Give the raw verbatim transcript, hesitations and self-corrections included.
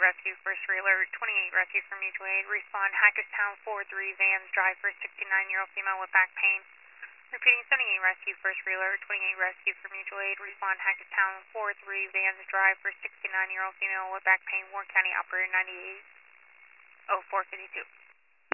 Rescue, first alert, twenty-eight Rescue for mutual aid. Respond, Hackettstown four three, Vans, drive for sixty-nine-year-old female with back pain. Repeating, seventy-eight Rescue, first alert, twenty-eight Rescue for mutual aid. Respond, Hackettstown four three, Vans, drive for sixty-nine-year-old female with back pain. Warren County Operator ninety-eight oh four fifty-two.